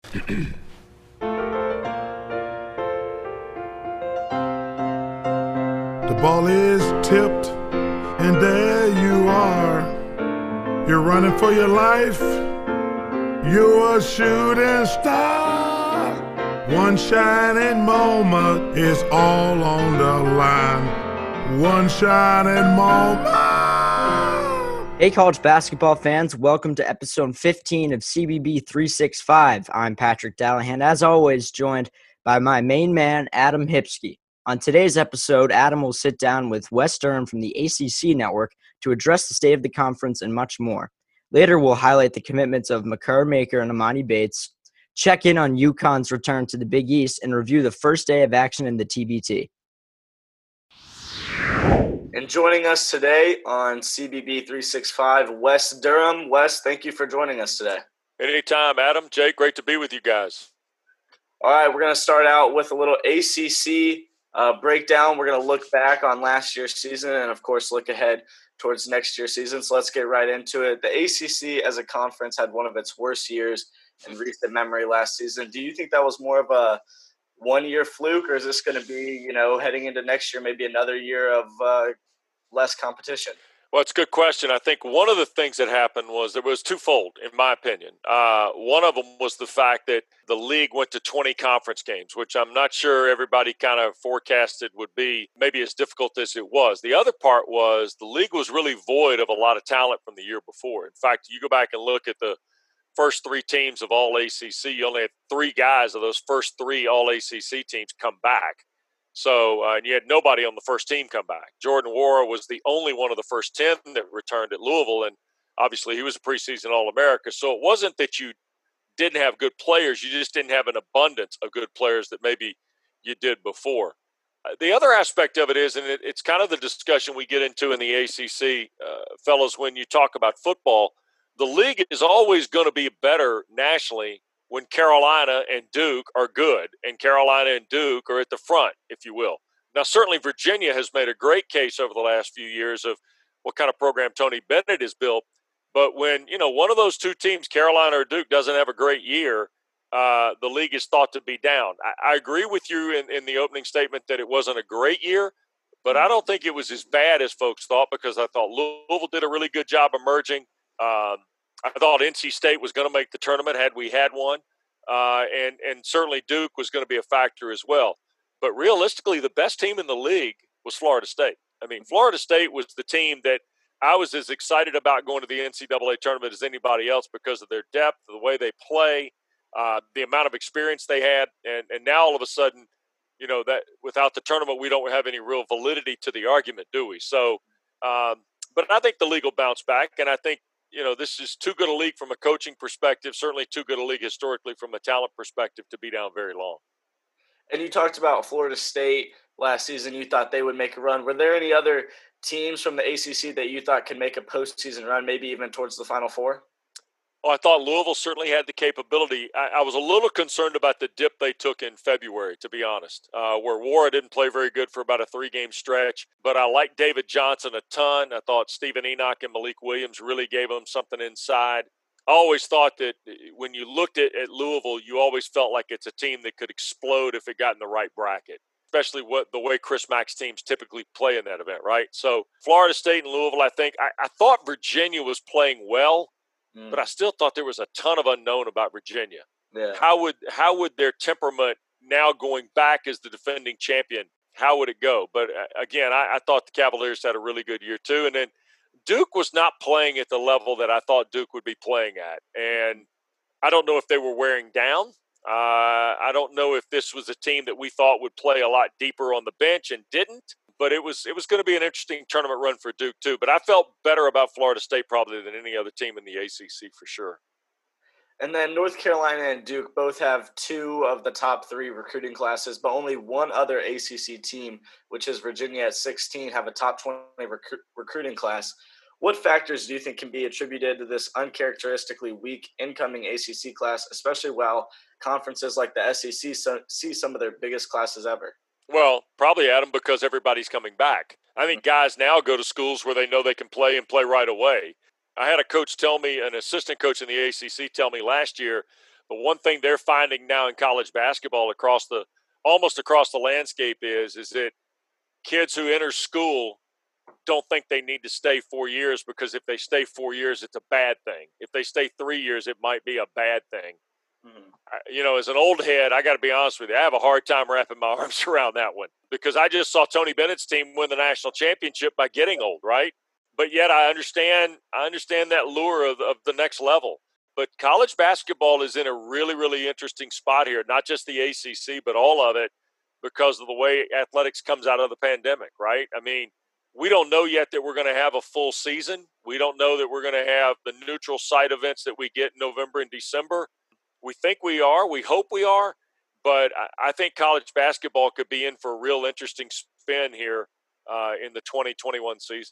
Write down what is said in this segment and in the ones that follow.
The ball is tipped, and there you are. You're running for your life. You're a shooting star. One shining moment is all on the line. One shining moment. Hey, college basketball fans. Welcome to episode 15 of CBB 365. I'm Patrick Dallahan, as always, joined by my main man, Adam Hipsky. On today's episode, Adam will sit down with Wes Durham from the ACC Network to address the state of the conference and much more. Later, we'll highlight the commitments of Makar Maker and Amani Bates, check in on UConn's return to the Big East, and review the first day of action in the TBT. And joining us today on CBB 365, Wes Durham. Wes, thank you for joining us today. Anytime, Adam. Jake, great to be with you guys. All right, we're going to start out with a little ACC breakdown. We're going to look back on last year's season and, of course, look ahead towards next year's season. So let's get right into it. The ACC as a conference had one of its worst years in recent memory last season. Do you think that was more of a one-year fluke, or is this going to be, heading into next year, maybe another year of less competition? Well, it's a good question. I think one of the things that happened was there was twofold, in my opinion. One of them was the fact that the league went to 20 conference games, which I'm not sure everybody kind of forecasted would be maybe as difficult as it was. The other part was the league was really void of a lot of talent from the year before. In fact, you go back and look at the first three teams of all ACC, you only had three guys of those first three all ACC teams come back. So, and you had nobody on the first team come back. Jordan Nwora was the only one of the first 10 that returned at Louisville, and obviously he was a preseason All-America. So it wasn't that you didn't have good players. You just didn't have an abundance of good players that maybe you did before. The other aspect of it is, and it's kind of the discussion we get into in the ACC, fellas, when you talk about football, the league is always going to be better nationally when Carolina and Duke are good, and Carolina and Duke are at the front, if you will. Now, certainly Virginia has made a great case over the last few years of what kind of program Tony Bennett has built. But when, one of those two teams, Carolina or Duke, doesn't have a great year, the league is thought to be down. I agree with you in the opening statement that it wasn't a great year, but I don't think it was as bad as folks thought, because I thought Louisville did a really good job emerging. I thought NC State was going to make the tournament had we had one, and certainly Duke was going to be a factor as well. But realistically, the best team in the league was Florida State. I mean, Florida State was the team that I was as excited about going to the NCAA tournament as anybody else because of their depth, the way they play, the amount of experience they had, and now all of a sudden, that without the tournament, we don't have any real validity to the argument, do we? So, but I think the league will bounce back, and I think, this is too good a league from a coaching perspective, certainly too good a league historically from a talent perspective to be down very long. And you talked about Florida State last season. You thought they would make a run. Were there any other teams from the ACC that you thought could make a postseason run, maybe even towards the Final Four? Oh, I thought Louisville certainly had the capability. I was a little concerned about the dip they took in February, to be honest, where Nwora didn't play very good for about a 3-game stretch. But I liked David Johnson a ton. I thought Stephen Enoch and Malik Williams really gave them something inside. I always thought that when you looked at Louisville, you always felt like it's a team that could explode if it got in the right bracket, especially the way Chris Mack's teams typically play in that event, right? So Florida State and Louisville, I think. I thought Virginia was playing well. But I still thought there was a ton of unknown about Virginia. Yeah. How would their temperament, now going back as the defending champion, how would it go? But again, I thought the Cavaliers had a really good year too. And then Duke was not playing at the level that I thought Duke would be playing at. And I don't know if they were wearing down. I don't know if this was a team that we thought would play a lot deeper on the bench and didn't. But it was going to be an interesting tournament run for Duke, too. But I felt better about Florida State probably than any other team in the ACC for sure. And then North Carolina and Duke both have 2 of the top 3 recruiting classes, but only one other ACC team, which is Virginia at 16, have a top 20 recruiting class. What factors do you think can be attributed to this uncharacteristically weak incoming ACC class, especially while conferences like the SEC see some of their biggest classes ever? Well, probably, Adam, because everybody's coming back. I think guys now go to schools where they know they can play and play right away. I had a coach tell me, an assistant coach in the ACC tell me last year, But one thing they're finding now in college basketball almost across the landscape is that kids who enter school don't think they need to stay 4 years, because if they stay 4 years, it's a bad thing. If they stay 3 years, it might be a bad thing. Mm-hmm. As an old head, I got to be honest with you, I have a hard time wrapping my arms around that one, because I just saw Tony Bennett's team win the national championship by getting old, right? But yet I understand that lure of the next level. But college basketball is in a really, really interesting spot here, not just the ACC, but all of it, because of the way athletics comes out of the pandemic, right? I mean, we don't know yet that we're going to have a full season. We don't know that we're going to have the neutral site events that we get in November and December. We think we are. We hope we are. But I think college basketball could be in for a real interesting spin here in the 2021 season.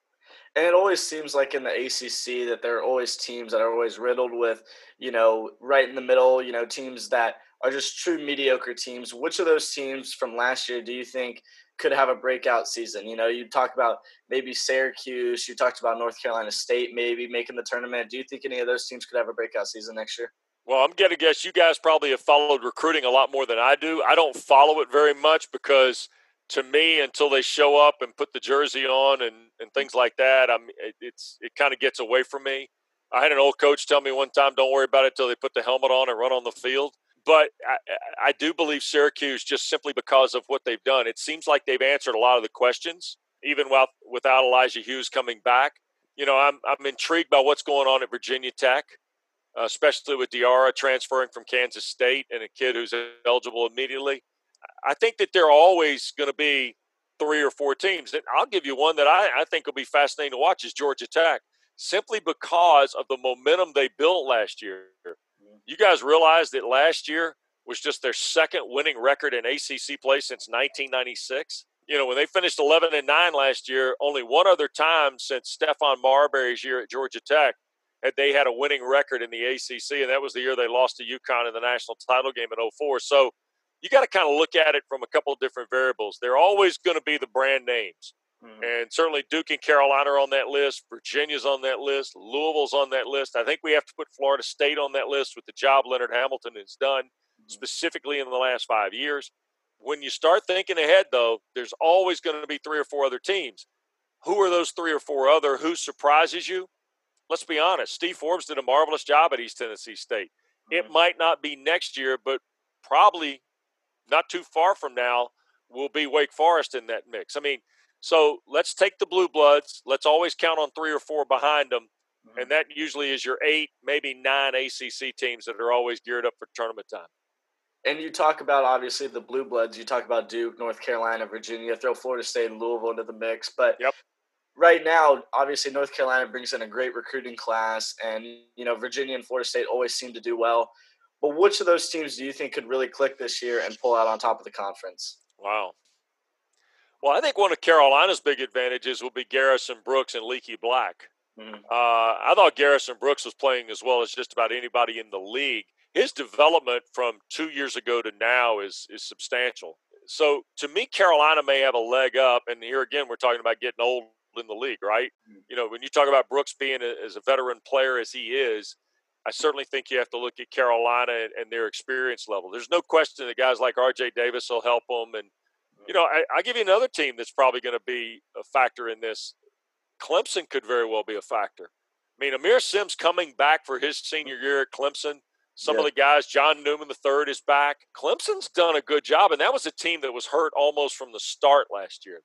And it always seems like in the ACC that there are always teams that are always riddled with, right in the middle, teams that are just true mediocre teams. Which of those teams from last year do you think could have a breakout season? You talk about maybe Syracuse, you talked about North Carolina State maybe making the tournament. Do you think any of those teams could have a breakout season next year? Well, I'm going to guess you guys probably have followed recruiting a lot more than I do. I don't follow it very much because, to me, until they show up and put the jersey on and things like that, it kind of gets away from me. I had an old coach tell me one time, don't worry about it until they put the helmet on and run on the field. But I do believe Syracuse, just simply because of what they've done. It seems like they've answered a lot of the questions, even without Elijah Hughes coming back. I'm intrigued by what's going on at Virginia Tech, especially with Diarra transferring from Kansas State and a kid who's eligible immediately. I think that there are always going to be 3 or 4 teams. And I'll give you one that I think will be fascinating to watch is Georgia Tech, simply because of the momentum they built last year. You guys realize that last year was just their second winning record in ACC play since 1996? When they finished 11-9 last year, only one other time since Stephon Marbury's year at Georgia Tech had they had a winning record in the ACC, and that was the year they lost to UConn in the national title game in 2004. So you got to kind of look at it from a couple of different variables. They're always going to be the brand names. Mm-hmm. And certainly Duke and Carolina are on that list. Virginia's on that list. Louisville's on that list. I think we have to put Florida State on that list with the job Leonard Hamilton has done, specifically in the last 5 years. When you start thinking ahead, though, there's always going to be 3 or 4 other teams. Who are those 3 or 4 other? Who surprises you? Let's be honest. Steve Forbes did a marvelous job at East Tennessee State. Mm-hmm. It might not be next year, but probably not too far from now will be Wake Forest in that mix. So let's take the Blue Bloods. Let's always count on 3 or 4 behind them. Mm-hmm. And that usually is your 8, maybe 9 ACC teams that are always geared up for tournament time. And you talk about, obviously, the Blue Bloods. You talk about Duke, North Carolina, Virginia, throw Florida State and Louisville into the mix. But right now, obviously, North Carolina brings in a great recruiting class. And, Virginia and Florida State always seem to do well. But which of those teams do you think could really click this year and pull out on top of the conference? Wow. Well, I think one of Carolina's big advantages will be Garrison Brooks and Leaky Black. Mm-hmm. I thought Garrison Brooks was playing as well as just about anybody in the league. His development from 2 years ago to now is substantial. So, to me, Carolina may have a leg up. And here again, we're talking about getting old in the league, right? Mm-hmm. When you talk about Brooks being as a veteran player as he is, I certainly think you have to look at Carolina and their experience level. There's no question that guys like R.J. Davis will help them. And, I'll give you another team that's probably going to be a factor in this. Clemson could very well be a factor. Amir Sims coming back for his senior year at Clemson. Some of the guys, John Newman III is back. Clemson's done a good job, and that was a team that was hurt almost from the start last year.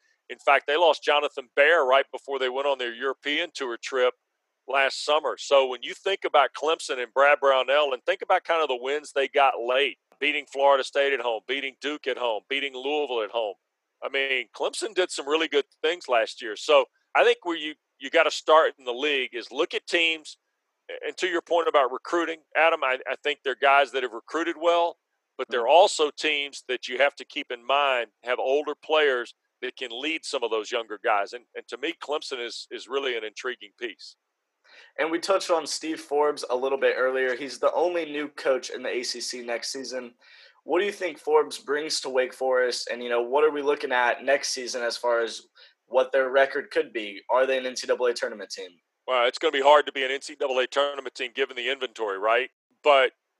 They lost Jonathan Baer right before they went on their European tour trip last summer. So when you think about Clemson and Brad Brownell and think about kind of the wins they got late, beating Florida State at home, beating Duke at home, beating Louisville at home. Clemson did some really good things last year. So I think where you got to start in the league is look at teams. And to your point about recruiting, Adam, I think they're guys that have recruited well, but they're also teams that you have to keep in mind have older players that can lead some of those younger guys. And to me, Clemson is really an intriguing piece. And we touched on Steve Forbes a little bit earlier. He's the only new coach in the ACC next season. What do you think Forbes brings to Wake Forest? And, what are we looking at next season as far as what their record could be? Are they an NCAA tournament team? Well, it's going to be hard to be an NCAA tournament team given the inventory, right? But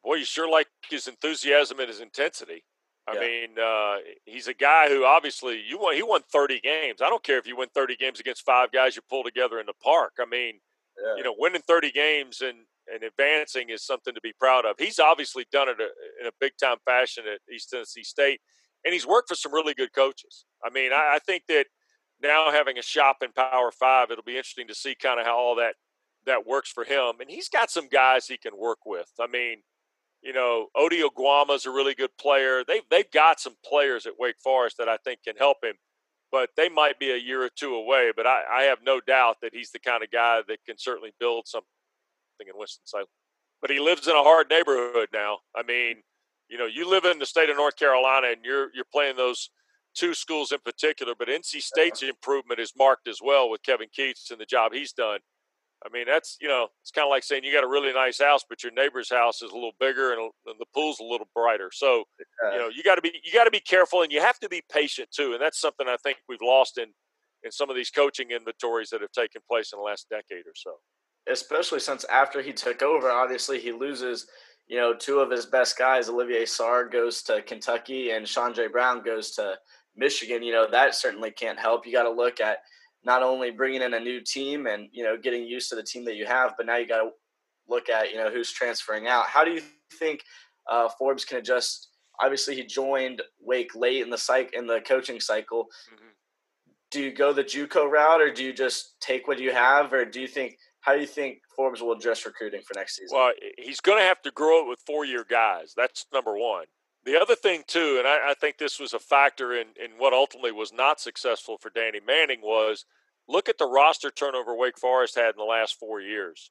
Boy, you sure like his enthusiasm and his intensity. I mean, he's a guy who obviously he won 30 games. I don't care if you win 30 games against 5 guys you pull together in the park. I mean, winning 30 games and advancing is something to be proud of. He's obviously done it in a big-time fashion at East Tennessee State, and he's worked for some really good coaches. I mean, I think that now having a shop in Power 5, it'll be interesting to see kind of how all that works for him. And he's got some guys he can work with. I mean, Odi Oguama's a really good player. They've got some players at Wake Forest that I think can help him, but they might be a year or two away. But I have no doubt that he's the kind of guy that can certainly build something in Winston-Salem. But he lives in a hard neighborhood now. I mean, you live in the state of North Carolina, and you're playing those 2 schools in particular. But NC State's improvement is marked as well with Kevin Keatts and the job he's done. I mean, that's, it's kind of like saying you got a really nice house, but your neighbor's house is a little bigger and the pool's a little brighter. So, you got to be careful, and you have to be patient too. And that's something I think we've lost in some of these coaching inventories that have taken place in the last decade or so. Especially since after he took over, obviously he loses, 2 of his best guys. Olivier Sarr goes to Kentucky and Chandre Brown goes to Michigan. That certainly can't help. You got to look at not only bringing in a new team and, getting used to the team that you have, but now you got to look at, who's transferring out. How do you think Forbes can adjust? Obviously, he joined Wake late in the coaching cycle. Mm-hmm. Do you go the JUCO route, or do you just take what you have, or how do you think Forbes will address recruiting for next season? Well, he's going to have to grow it with 4-year guys. That's number one. The other thing, too, and I think this was a factor in what ultimately was not successful for Danny Manning, was look at the roster turnover Wake Forest had in the last 4 years.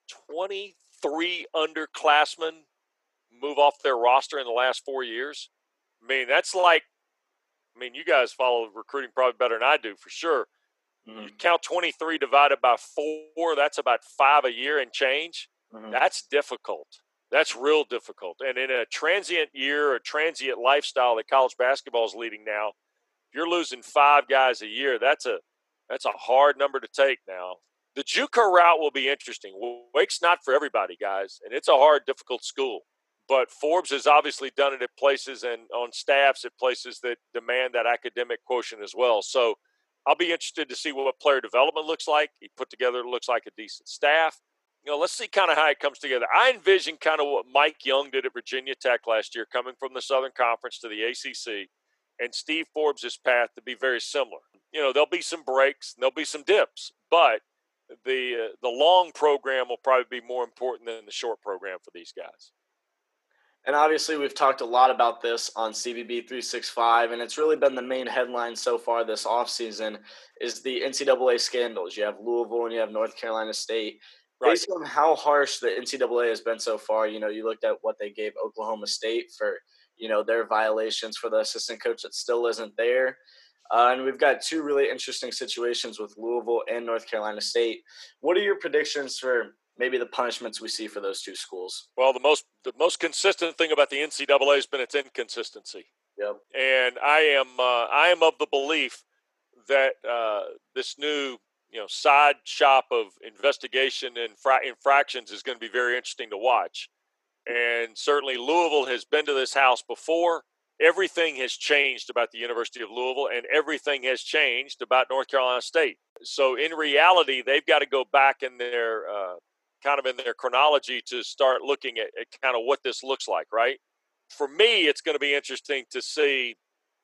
23 underclassmen move off their roster in the last 4 years. I mean, that's like – you guys follow recruiting probably better than I do for sure. Mm-hmm. You count 23 divided by 4, that's about 5 a year and change. Mm-hmm. That's difficult. That's real difficult. And in a transient year, a transient lifestyle that college basketball is leading now, if you're losing 5 guys a year, that's a hard number to take now. The JUCO route will be interesting. Wake's not for everybody, guys, and it's a hard, difficult school. But Forbes has obviously done it at places and on staffs at places that demand that academic quotient as well. So I'll be interested to see what player development looks like. He put together, it looks like a decent staff. Let's see kind of how it comes together. I envision kind of what Mike Young did at Virginia Tech last year, coming from the Southern Conference to the ACC, and Steve Forbes' path to be very similar. There'll be some breaks, and there'll be some dips, but the long program will probably be more important than the short program for these guys. And obviously, we've talked a lot about this on CBB 365, and it's really been the main headline so far this offseason is the NCAA scandals. You have Louisville and you have North Carolina State. Right. Based on how harsh the NCAA has been so far, you looked at what they gave Oklahoma State for, their violations for the assistant coach that still isn't there. And we've got 2 really interesting situations with Louisville and North Carolina State. What are your predictions for maybe the punishments we see for those 2 schools? Well, the most consistent thing about the NCAA has been its inconsistency. Yep. And I am of the belief that this new side shop of investigation and infractions is going to be very interesting to watch. And certainly Louisville has been to this house before. Everything has changed about the University of Louisville, and everything has changed about North Carolina State. So in reality, they've got to go back in their kind of in their chronology to start looking at kind of what this looks like, right? For me, it's going to be interesting to see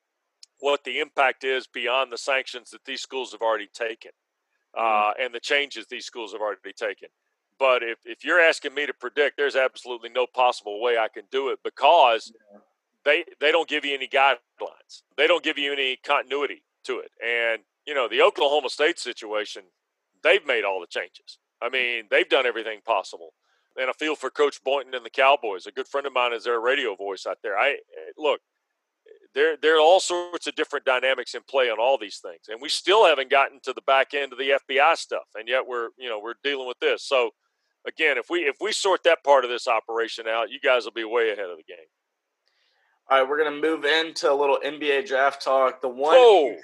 what the impact is beyond the sanctions that these schools have already taken. And the changes these schools have already taken. But if you're asking me to predict, there's absolutely no possible way I can do it because they don't give you any guidelines. They don't give you any continuity to it. And, the Oklahoma State situation, they've made all the changes. I mean, they've done everything possible. And I feel for Coach Boynton and the Cowboys. A good friend of mine is their radio voice out there. Look, there are all sorts of different dynamics in play on all these things, and we still haven't gotten to the back end of the FBI stuff, and yet we're dealing with this. So, again, if we sort that part of this operation out, you guys will be way ahead of the game. All right, we're going to move into a little NBA draft talk. The one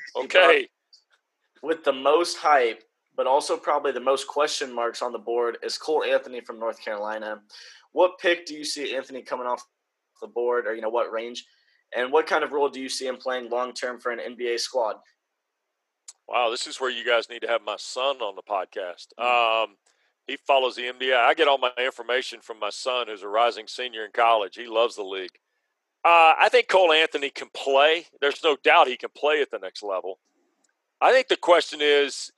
with the most hype, but also probably the most question marks on the board is Cole Anthony from North Carolina. what pick do you see Anthony coming off the board, or what range, and what kind of role do you see him playing long term for an NBA squad? Wow, this is where you guys need to have my son on the podcast. He follows the NBA. I get all my information from my son, who's a rising senior in college. He loves the league. I think Cole Anthony can play. There's no doubt he can play at the next level. I think the question is,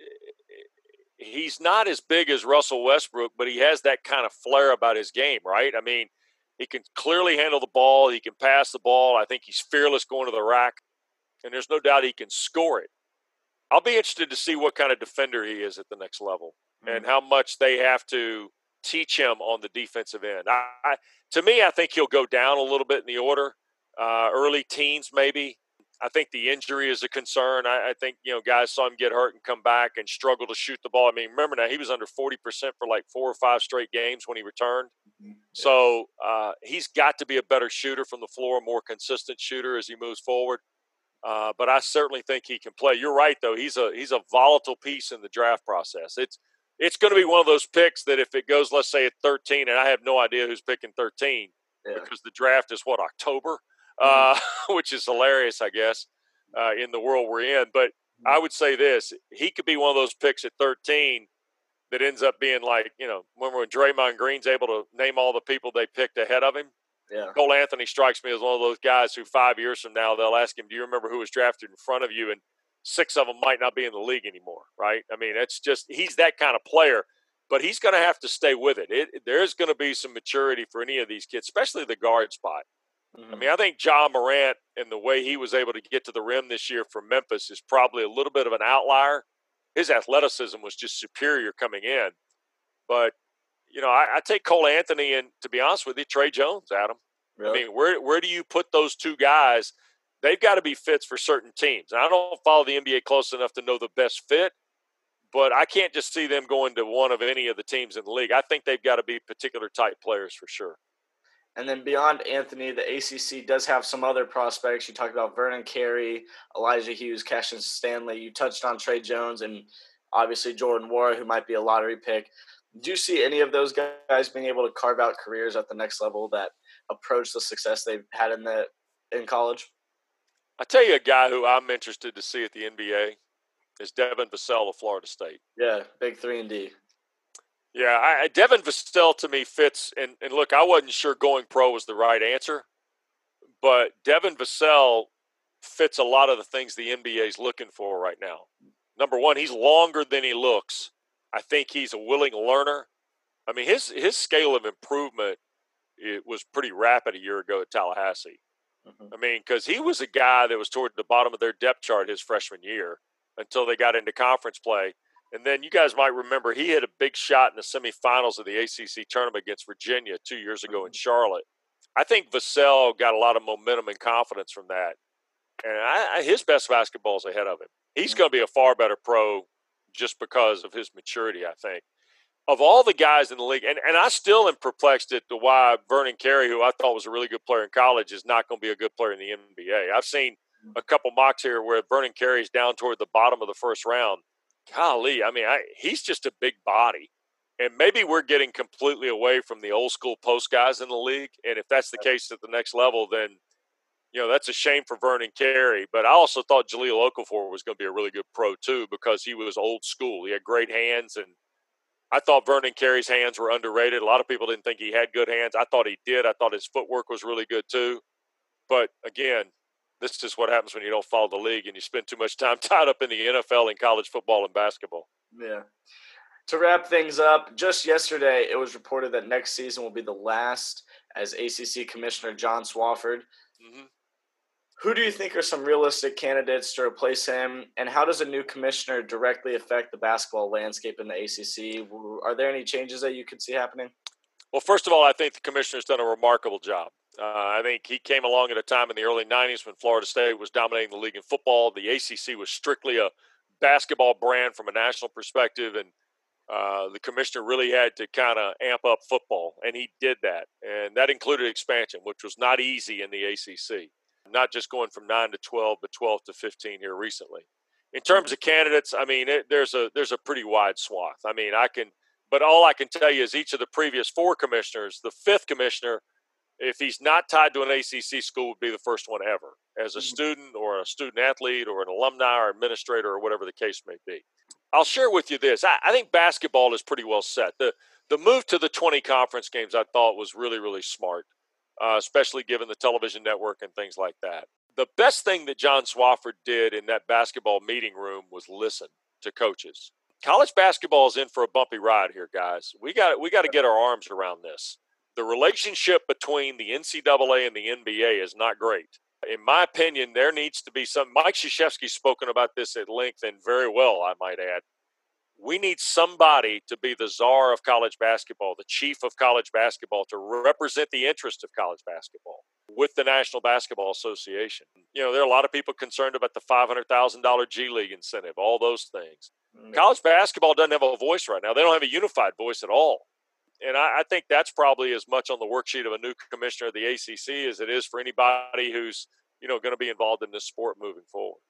he's not as big as Russell Westbrook, but he has that kind of flair about his game, right? I mean, he can clearly handle the ball. He can pass the ball. I think he's fearless going to the rack, and there's no doubt he can score it. I'll be interested to see what kind of defender he is at the next level and how much they have to teach him on the defensive end. To me, I think he'll go down a little bit in the order, early teens maybe. I think the injury is a concern. I think, guys saw him get hurt and come back and struggle to shoot the ball. I mean, remember now, he was under 40% for like 4 or 5 straight games when he returned. Mm-hmm. So he's got to be a better shooter from the floor, a more consistent shooter as he moves forward. But I certainly think he can play. You're right, though. He's a volatile piece in the draft process. It's going to be one of those picks that if it goes, let's say at 13, and I have no idea who's picking 13 because the draft is October, which is hilarious, I guess, in the world we're in. But I would say this: he could be one of those picks at 13 that ends up being like, when Draymond Green's able to name all the people they picked ahead of him. Yeah. Cole Anthony strikes me as one of those guys who 5 years from now they'll ask him, "Do you remember who was drafted in front of you?" And 6 of them might not be in the league anymore, right? I mean, it's just he's that kind of player, but he's going to have to stay with it. There's going to be some maturity for any of these kids, especially the guard spot. Mm-hmm. I mean, I think Ja Morant and the way he was able to get to the rim this year for Memphis is probably a little bit of an outlier. His athleticism was just superior coming in, but I take Cole Anthony and, to be honest with you, Trey Jones, Adam. Really? I mean, where do you put those two guys? They've got to be fits for certain teams. And I don't follow the NBA close enough to know the best fit, but I can't just see them going to one of any of the teams in the league. I think they've got to be particular type players for sure. And then beyond Anthony, the ACC does have some other prospects. You talked about Vernon Carey, Elijah Hughes, Cassius Stanley. You touched on Trey Jones and obviously Jordan Nwora, who might be a lottery pick. Do you see any of those guys being able to carve out careers at the next level that approach the success they've had in college? I tell you, a guy who I'm interested to see at the NBA is Devin Vassell of Florida State. Yeah, big 3-and-D. Yeah, Devin Vassell to me fits. And look, I wasn't sure going pro was the right answer, but Devin Vassell fits a lot of the things the NBA is looking for right now. Number one, he's longer than he looks. I think he's a willing learner. I mean, his scale of improvement was pretty rapid a year ago at Tallahassee. Mm-hmm. I mean, because he was a guy that was toward the bottom of their depth chart his freshman year until they got into conference play. And then you guys might remember he hit a big shot in the semifinals of the ACC tournament against Virginia 2 years ago in Charlotte. I think Vassell got a lot of momentum and confidence from that. And his best basketball is ahead of him. He's going to be a far better pro just because of his maturity, I think. Of all the guys in the league, and I still am perplexed at why Vernon Carey, who I thought was a really good player in college, is not going to be a good player in the NBA. I've seen a couple mocks here where Vernon Carey is down toward the bottom of the first round. Golly, I mean, he's just a big body. And maybe we're getting completely away from the old school post guys in the league. And if that's the case at the next level, then, that's a shame for Vernon Carey. But I also thought Jahlil Okafor was going to be a really good pro too because he was old school. He had great hands, and I thought Vernon Carey's hands were underrated. A lot of people didn't think he had good hands. I thought he did. I thought his footwork was really good too. But again, this is what happens when you don't follow the league and you spend too much time tied up in the NFL and college football and basketball. Yeah. To wrap things up, just yesterday it was reported that next season will be the last as ACC Commissioner John Swofford. Mm-hmm. Who do you think are some realistic candidates to replace him, and how does a new commissioner directly affect the basketball landscape in the ACC? Are there any changes that you could see happening? Well, first of all, I think the commissioner's done a remarkable job. I think he came along at a time in the early 90s when Florida State was dominating the league in football. The ACC was strictly a basketball brand from a national perspective, and the commissioner really had to kind of amp up football, and he did that. And that included expansion, which was not easy in the ACC. Not just going from 9 to 12, but 12 to 15 here recently. In terms of candidates, I mean, there's a pretty wide swath. I mean, I can But all I can tell you is each of the previous 4 commissioners, the 5th commissioner, if he's not tied to an ACC school, would be the first one ever, as a student or a student athlete or an alumni or administrator or whatever the case may be. I'll share with you this. I think basketball is pretty well set. The move to the 20 conference games I thought was really, really smart, especially given the television network and things like that. The best thing that John Swofford did in that basketball meeting room was listen to coaches. College basketball is in for a bumpy ride here, guys. We got to get our arms around this. The relationship between the NCAA and the NBA is not great. In my opinion, there needs to be some. Mike Krzyzewski's spoken about this at length and very well, I might add. We need somebody to be the czar of college basketball, the chief of college basketball, to represent the interest of college basketball with the National Basketball Association. You know, there are a lot of people concerned about the $500,000 G League incentive, all those things. College basketball doesn't have a voice right now. They don't have a unified voice at all. And I think that's probably as much on the worksheet of a new commissioner of the ACC as it is for anybody who's, you know, going to be involved in this sport moving forward.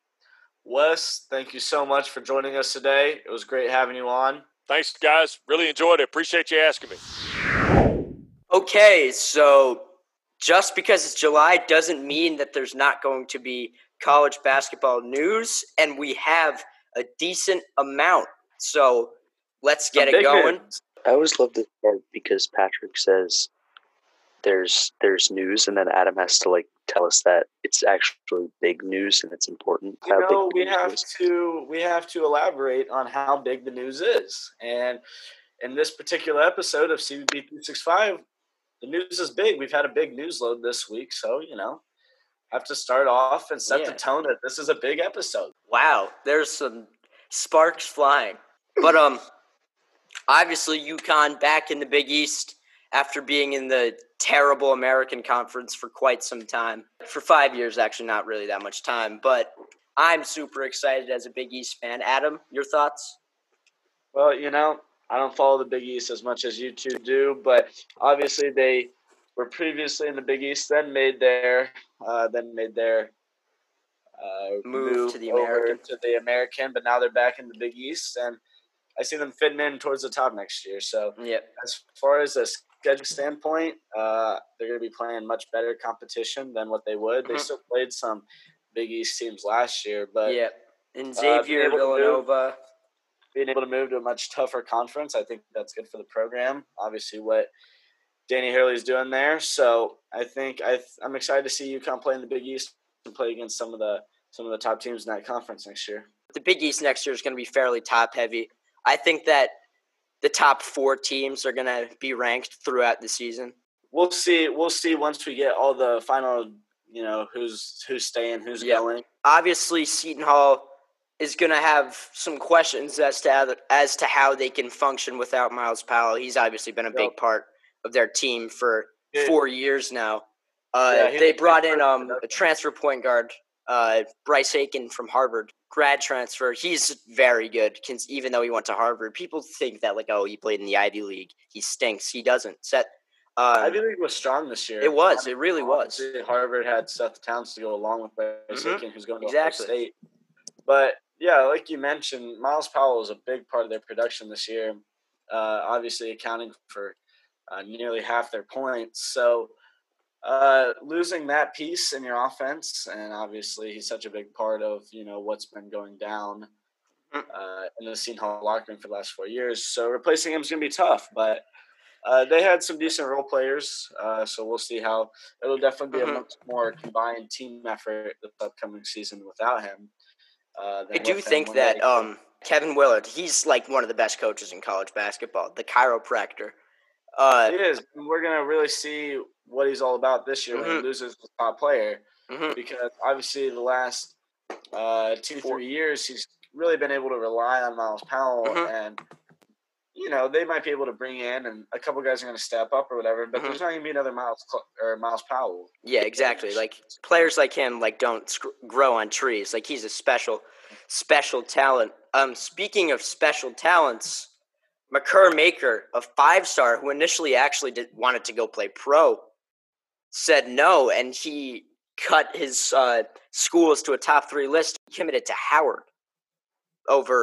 Wes, thank you so much for joining us today. It was great having you on. Thanks, guys. Really enjoyed it. Appreciate you asking me. Okay, so just because it's July doesn't mean that there's not going to be college basketball news, and we have a decent amount. So let's get it going. I always love this part because Patrick says there's news, and then Adam has to tell us that it's actually big news and it's important. You know, we have to elaborate on how big the news is. And in this particular episode of CBB 365, the news is big. We've had a big news load this week, so have to start off and set the tone that this is a big episode. Wow, there's some sparks flying. But obviously UConn back in the Big East after being in the terrible American Conference for quite some time. For 5 years, actually, not really that much time. But I'm super excited as a Big East fan. Adam, your thoughts? Well, I don't follow the Big East as much as you two do, but obviously they were previously in the Big East, then made their move to the American, but now they're back in the Big East, and I see them fitting in towards the top next year. So as far as a schedule standpoint, they're going to be playing much better competition than what they would. They still played some Big East teams last year, but and Xavier, Villanova. Being able to move to a much tougher conference, I think that's good for the program. Obviously, what Danny Hurley's doing there. So I think I'm excited to see UConn play in the Big East and play against some of the top teams in that conference next year. The Big East next year is going to be fairly top heavy. I think that the top 4 teams are going to be ranked throughout the season. We'll see once we get all the final, who's staying, who's going. Obviously, Seton Hall is going to have some questions as to how they can function without Miles Powell. He's obviously been a big part of their team for 4 years now. They brought in a transfer point guard, Bryce Aiken from Harvard, grad transfer. He's very good, even though he went to Harvard. People think that, he played in the Ivy League. He stinks. He doesn't. Ivy League was strong this year. It was. It really was. Harvard had Seth Towns to go along with Bryce Aiken, who's going to Ohio State. But, like you mentioned, Miles Powell was a big part of their production this year, obviously accounting for nearly half their points. So losing that piece in your offense, and obviously he's such a big part of, what's been going down in the Seton Hall locker room for the last 4 years. So replacing him is going to be tough, but they had some decent role players, so we'll see how – it'll definitely be a much more combined team effort this upcoming season without him. I do think that Kevin Willard, he's one of the best coaches in college basketball, the chiropractor. He is. We're going to really see what he's all about this year when he loses the top player, because obviously the last 2-3 years he's really been able to rely on Miles Powell, and they might be able to bring in, and a couple guys are going to step up or whatever, but there's not going to be another Miles Powell. Yeah, exactly. Players like him don't grow on trees. He's a special talent. Speaking of special talents, Makur Maker, a 5-star who initially actually wanted to go play pro, said no, and he cut his schools to a top 3 list. He committed to Howard over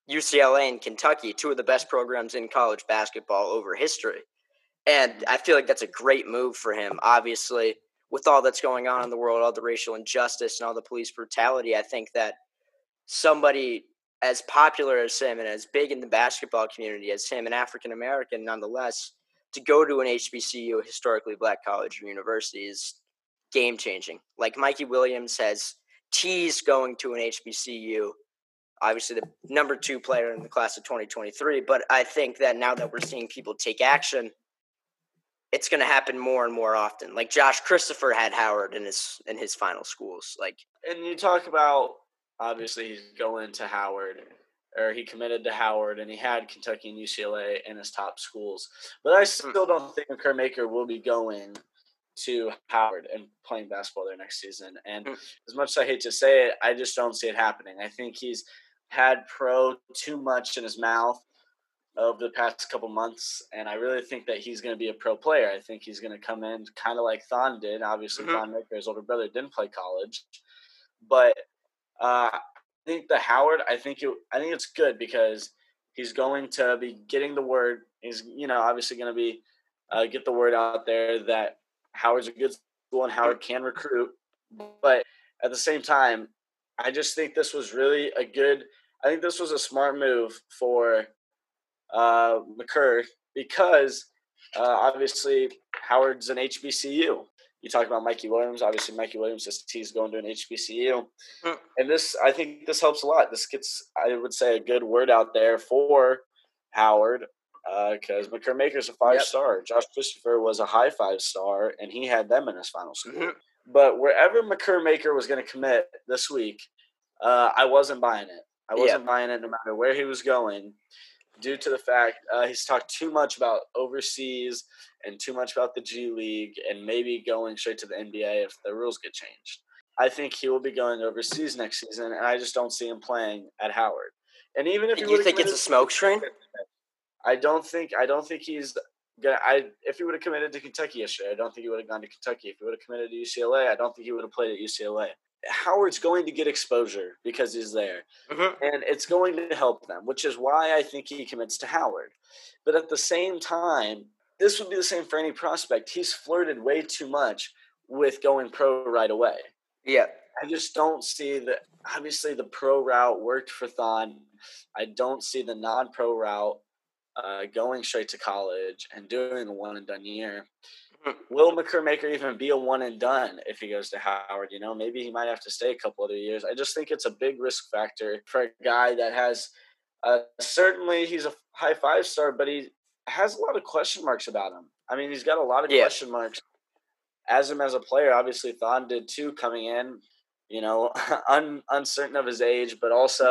UCLA and Kentucky, two of the best programs in college basketball over history. And I feel like that's a great move for him. Obviously, with all that's going on in the world, all the racial injustice and all the police brutality, I think that somebody as popular as him and as big in the basketball community as him, an African American nonetheless, to go to an HBCU, a historically black college or university, is game changing. Like Mikey Williams has teased going to an HBCU, obviously the number 2 player in the class of 2023. But I think that now that we're seeing people take action, it's going to happen more and more often. Like Josh Christopher had Howard in his final schools. Like, and you talk about, obviously he's going to Howard, or he committed to Howard, and he had Kentucky and UCLA in his top schools. But I still don't think Makur will be going to Howard and playing basketball there next season. And as much as I hate to say it, I just don't see it happening. I think he's had pro too much in his mouth over the past couple months, and I really think that he's going to be a pro player. I think he's going to come in kind of like Thon did. Obviously, Thon Maker, his older brother, didn't play college, but I think the Howard, I think it's good because he's going to be getting the word. He's obviously going to be get the word out there that Howard's a good school and Howard can recruit. But at the same time, I just think this was really I think this was a smart move for Makur because obviously Howard's an HBCU. You talk about Mikey Williams. Obviously, Mikey Williams says he's going to an HBCU. And I think this helps a lot. This gets, I would say, a good word out there for Howard because Makur Maker's a 5-star. Josh Christopher was a high 5-star, and he had them in his final school. But wherever Makur Maker was going to commit this week, I wasn't buying it. I wasn't buying it no matter where he was going, due to the fact he's talked too much about overseas and too much about the G League and maybe going straight to the NBA if the rules get changed. I think he will be going overseas next season, and I just don't see him playing at Howard. And even if you think it's a smoke screen, I don't think he's gonna. If he would have committed to Kentucky yesterday, I don't think he would have gone to Kentucky. If he would have committed to UCLA, I don't think he would have played at UCLA. Howard's going to get exposure because he's there, and it's going to help them, which is why I think he commits to Howard. But at the same time, this would be the same for any prospect. He's flirted way too much with going pro right away. Yeah. I just don't see that. Obviously, the pro route worked for Thon. I don't see the non-pro route going straight to college and doing the one-and-done year. Will Makur Maker even be a one-and-done if he goes to Howard? Maybe he might have to stay a couple other years. I just think it's a big risk factor for a guy that has certainly he's a high 5-star, but he has a lot of question marks about him. I mean, he's got a lot of question marks as him as a player. Obviously, Thon did too coming in, uncertain of his age, but also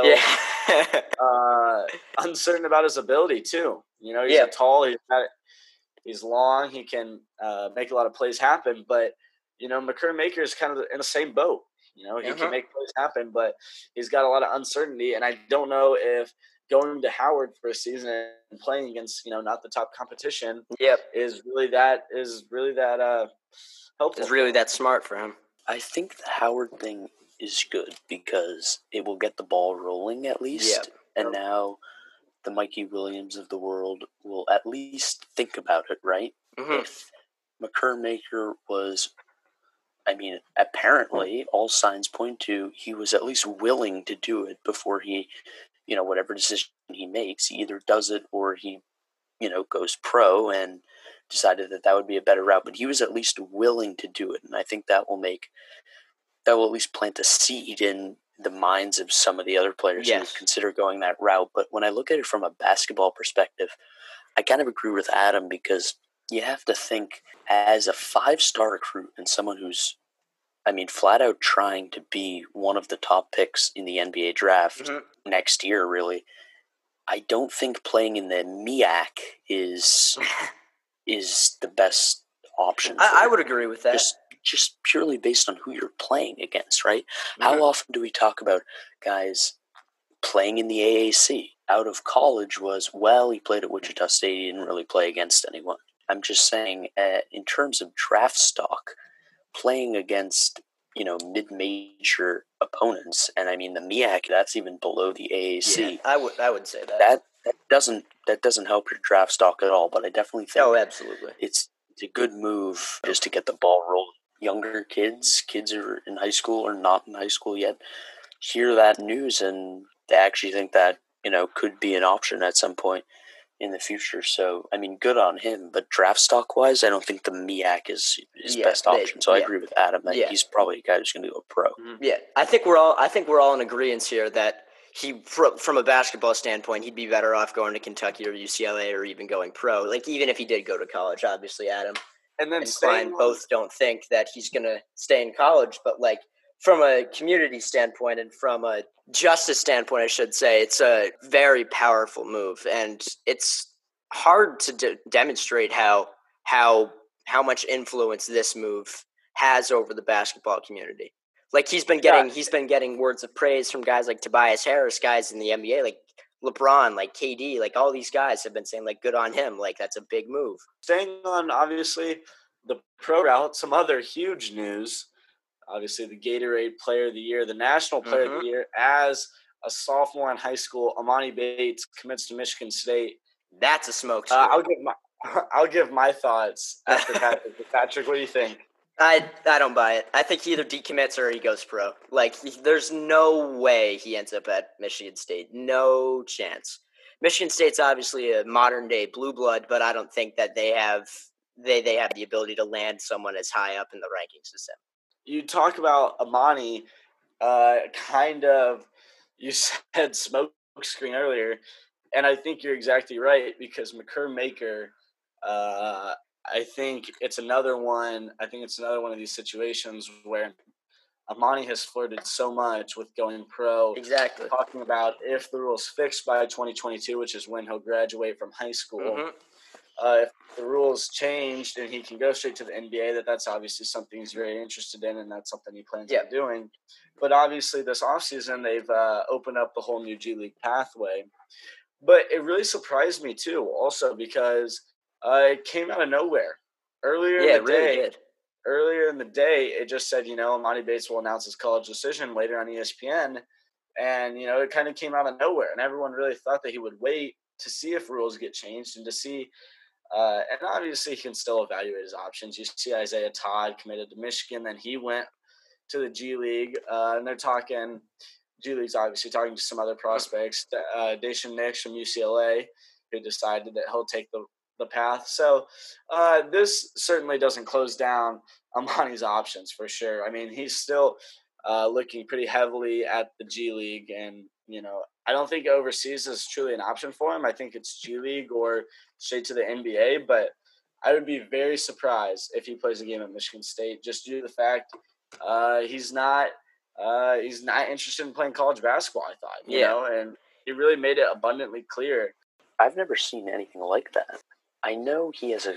uncertain about his ability too. He's tall, he's long, he can make a lot of plays happen, but Makur Maker is kind of in the same boat. He can make plays happen, but he's got a lot of uncertainty, and I don't know if going to Howard for a season and playing against not the top competition is really that helpful. Is really that smart for him. I think the Howard thing is good because it will get the ball rolling at least, and now the Mikey Williams of the world will at least think about it, right? If Makur Maker was, apparently all signs point to he was at least willing to do it before he, whatever decision he makes, he either does it or he, goes pro, and decided that would be a better route. But he was at least willing to do it, and I think that will at least plant a seed in the minds of some of the other players who consider going that route. But when I look at it from a basketball perspective, I kind of agree with Adam because you have to think as a 5-star recruit and someone who's, flat out trying to be one of the top picks in the NBA draft next year, really. I don't think playing in the MEAC is the best option. I would agree with that. Just purely based on who you're playing against, right? How often do we talk about guys playing in the AAC? Out of college he played at Wichita State, he didn't really play against anyone. I'm just saying, in terms of draft stock, playing against, mid-major opponents. And I mean, the MEAC, that's even below the AAC. Yeah, I would say that. That doesn't help your draft stock at all. But I definitely think absolutely, it's a good move just to get the ball rolling. Younger kids are in high school or not in high school yet, hear that news and they actually think that, could be an option at some point in the future. So, I mean, good on him. But draft stock wise, I don't think the MEAC is best option. So I agree with Adam that he's probably a guy who's going to go pro. Yeah, I think we're all in agreement here that he, from a basketball standpoint, he'd be better off going to Kentucky or UCLA or even going pro. Like, even if he did go to college, obviously, Adam and Klein both don't think that he's going to stay in college. But, like, from a community standpoint and from a justice standpoint, I should say, it's a very powerful move. And it's hard to demonstrate how much influence this move has over the basketball community. Like, he's been getting words of praise from guys like Tobias Harris, guys in the NBA, like LeBron, like KD, like all these guys have been saying, like, good on him. Like, that's a big move. Staying on, obviously, the pro route, some other huge news. Obviously, the Gatorade Player of the Year, the National Player of the Year, as a sophomore in high school, Amani Bates commits to Michigan State. That's a smokescreen. I'll give my thoughts after Patrick. Patrick, what do you think? I don't buy it. I think he either decommits or he goes pro. Like, there's no way he ends up at Michigan State. No chance. Michigan State's obviously a modern day blue blood, but I don't think that they have the ability to land someone as high up in the rankings as him. You talk about Amani, you said smoke screen earlier, and I think you're exactly right because Makur-Maker, I think it's another one of these situations where Amani has flirted so much with going pro. Exactly. Talking about if the rules fixed by 2022, which is when he'll graduate from high school. If the rules changed and he can go straight to the NBA, that's obviously something he's very interested in, and that's something he plans on doing. But obviously this offseason, they've opened up the whole new G League pathway. But it really surprised me, too, also because it came out of nowhere. Earlier in the day, it just said, Amani Bates will announce his college decision later on ESPN. And, it kind of came out of nowhere. And everyone really thought that he would wait to see if rules get changed and to see and obviously he can still evaluate his options. You see Isaiah Todd committed to Michigan, then he went to the G League, and they're talking – G League's obviously talking to some other prospects, Daishen Nix from UCLA, who decided that he'll take the path. So this certainly doesn't close down Amani's options for sure. I mean, he's still looking pretty heavily at the G League, and, I don't think overseas is truly an option for him. I think it's G League or straight to the NBA, but I would be very surprised if he plays a game at Michigan State just due to the fact he's not interested in playing college basketball, I thought, you know, and he really made it abundantly clear. I've never seen anything like that. I know he has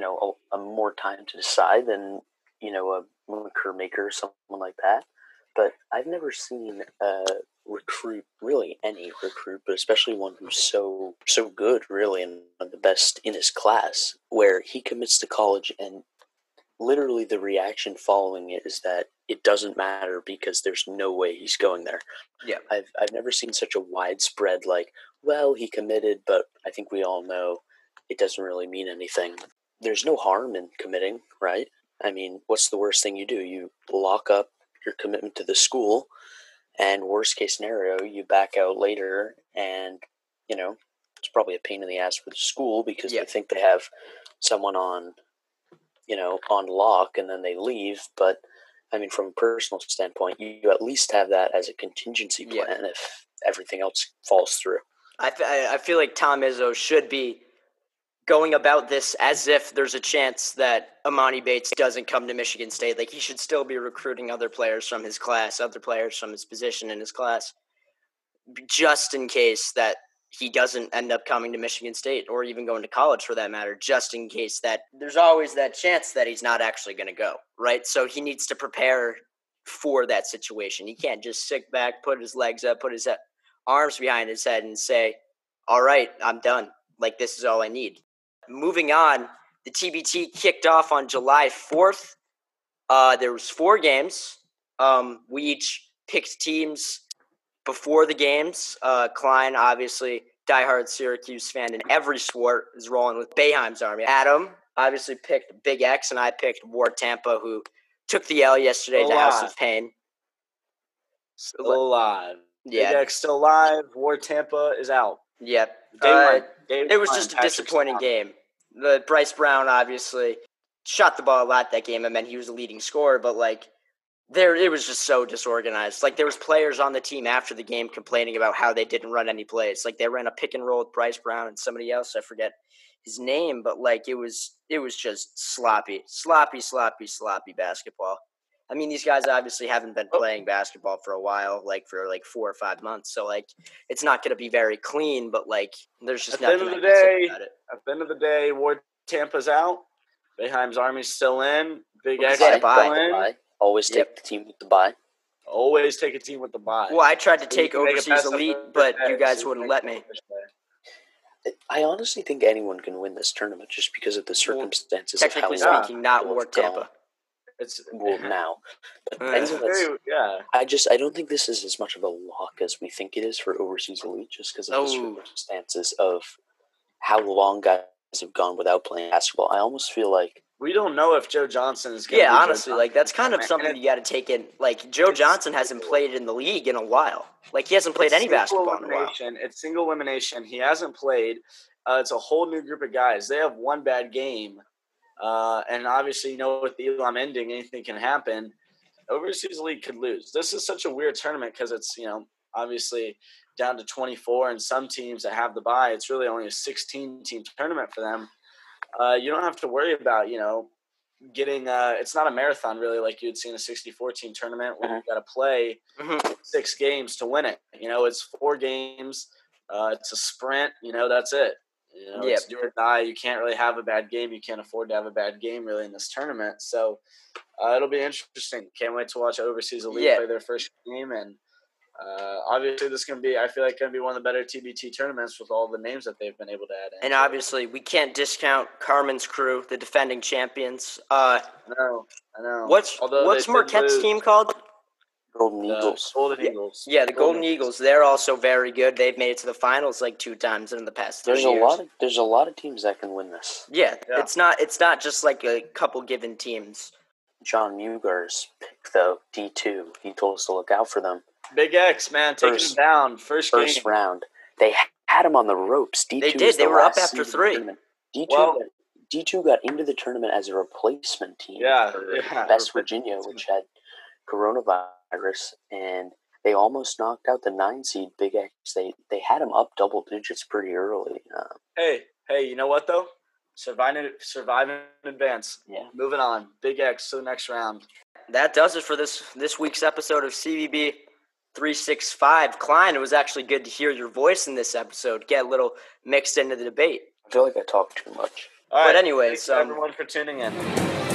a more time to decide than, a Makur-Maker or someone like that, but I've never seen a recruit, really any recruit, but especially one who's so good, really, and one of the best in his class, where he commits to college and literally the reaction following it is that it doesn't matter because there's no way he's going there. Yeah. I've never seen such a widespread, well, he committed, but I think we all know it doesn't really mean anything. There's no harm in committing, right? I mean, what's the worst thing you do? You lock up your commitment to the school, and worst case scenario, you back out later, and, it's probably a pain in the ass for the school because they think they have someone on lock, and then they leave. But, I mean, from a personal standpoint, you at least have that as a contingency plan if everything else falls through. I feel like Tom Izzo should be going about this as if there's a chance that Amani Bates doesn't come to Michigan State. Like, he should still be recruiting other players from his class, other players from his position in his class, just in case that he doesn't end up coming to Michigan State or even going to college for that matter, just in case that there's always that chance that he's not actually going to go, right? So he needs to prepare for that situation. He can't just sit back, put his legs up, put his arms behind his head and say, all right, I'm done. Like, this is all I need. Moving on, the TBT kicked off on July 4th. There was 4 games. We each picked teams before the games. Klein, obviously, diehard Syracuse fan in every sport, is rolling with Boeheim's Army. Adam obviously picked Big X, and I picked War Tampa, who took the L yesterday to House of Pain. Still alive. Yeah. Big X still alive. War Tampa is out. Yep. It was just a disappointing game. The Bryce Brown obviously shot the ball a lot that game. I mean, he was the leading scorer, but it was just so disorganized. There was players on the team after the game complaining about how they didn't run any plays. They ran a pick and roll with Bryce Brown and somebody else. I forget his name, but it was just sloppy basketball. I mean, these guys obviously haven't been playing basketball for a while, for 4 or 5 months. So, it's not going to be very clean, but, there's just nothing I can say about it. At the end of the day, War Tampa's out. Boeheim's Army's still in. Big X still in. Always take the team with the bye. Always take a team with the bye. Well, I tried to take Overseas Elite, but you guys wouldn't let me. I honestly think anyone can win this tournament just because of the circumstances of how technically speaking, not War Tampa. Now. But I don't think this is as much of a lock as we think it is for Overseas Elite, just because of the circumstances of how long guys have gone without playing basketball. I almost feel like we don't know if Joe Johnson is going to be honestly, that's kind of something you got to take in. Joe Johnson hasn't played in the league in a while. He hasn't played any basketball in a while. It's single elimination. He hasn't played. It's a whole new group of guys. They have one bad game. And obviously, with the Elam ending, anything can happen. Overseas League could lose. This is such a weird tournament because it's, obviously down to 24, and some teams that have the bye, it's really only a 16-team tournament for them. You don't have to worry about, getting it's not a marathon really like you'd see in a 64-team tournament where you've got to play 6 games to win it. It's 4 games. It's a sprint. That's it. It's do or die. You can't really have a bad game. You can't afford to have a bad game really in this tournament. So it'll be interesting. Can't wait to watch Overseas Elite play their first game. And obviously this is going to be, I feel like, going to be one of the better TBT tournaments with all the names that they've been able to add in. And obviously we can't discount Carmen's crew, the defending champions. I know. What's Marquette's team called? Golden Eagles. Golden Eagles. Yeah, the Golden Eagles. They're also very good. They've made it to the finals 2 times in the past 3 years. There's a lot of teams that can win this. Yeah. It's not just a couple given teams. John Mugar's pick, though, D2. He told us to look out for them. Big X, man, taking him down. First round. They had him on the ropes. D2 they did. They were up after 3. D2 got into the tournament as a replacement team for West Virginia, which had coronavirus, and they almost knocked out the 9 seed Big X. They had him up double digits pretty early. Hey, you know what though? Survive in advance. Yeah. Moving on. Big X to the next round. That does it for this week's episode of CBB 365. Klein, it was actually good to hear your voice in this episode. Get a little mixed into the debate. I feel like I talk too much. All right. But anyways, thanks everyone for tuning in.